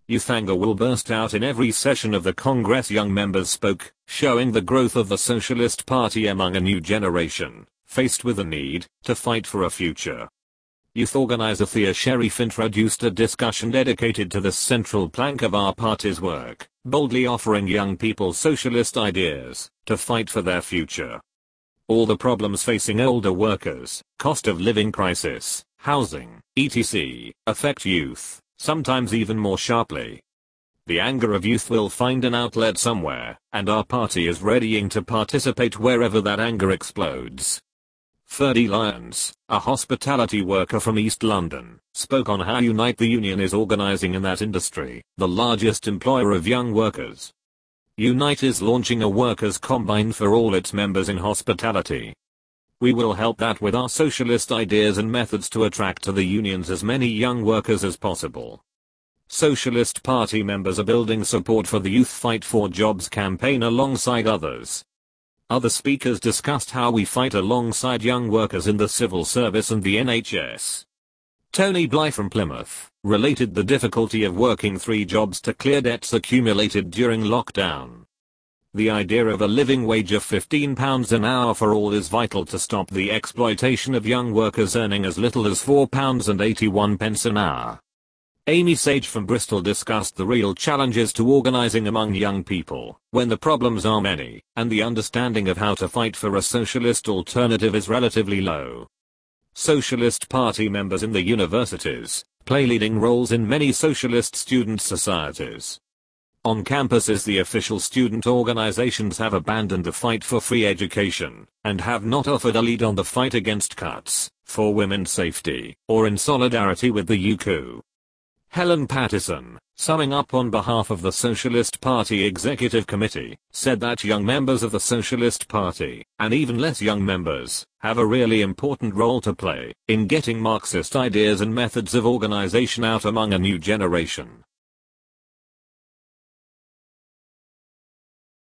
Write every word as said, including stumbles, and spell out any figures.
Youth anger will burst out in every session of the Congress. Young members spoke, showing the growth of the Socialist Party among a new generation, faced with the need to fight for a future. Youth organizer Thea Sherif introduced a discussion dedicated to this central plank of our party's work, boldly offering young people socialist ideas to fight for their future. All the problems facing older workers, cost of living crisis, housing, et cetera, affect youth, sometimes even more sharply. The anger of youth will find an outlet somewhere, and our party is readying to participate wherever that anger explodes. Ferdy Lyons, a hospitality worker from East London, spoke on how Unite the Union is organising in that industry, the largest employer of young workers. Unite is launching a workers' combine for all its members in hospitality. We will help that with our socialist ideas and methods to attract to the unions as many young workers as possible. Socialist Party members are building support for the Youth Fight for Jobs campaign alongside others. Other speakers discussed how we fight alongside young workers in the civil service and the N H S. Tony Bly from Plymouth related the difficulty of working three jobs to clear debts accumulated during lockdown. The idea of a living wage of fifteen pounds an hour for all is vital to stop the exploitation of young workers earning as little as four pounds eighty-one an hour. Amy Sage from Bristol discussed the real challenges to organising among young people, when the problems are many, and the understanding of how to fight for a socialist alternative is relatively low. Socialist Party members in the universities play leading roles in many socialist student societies. On campuses, the official student organizations have abandoned the fight for free education, and have not offered a lead on the fight against cuts, for women's safety, or in solidarity with the U C U. Helen Pattison, summing up on behalf of the Socialist Party Executive Committee, said that young members of the Socialist Party, and even less young members, have a really important role to play in getting Marxist ideas and methods of organization out among a new generation.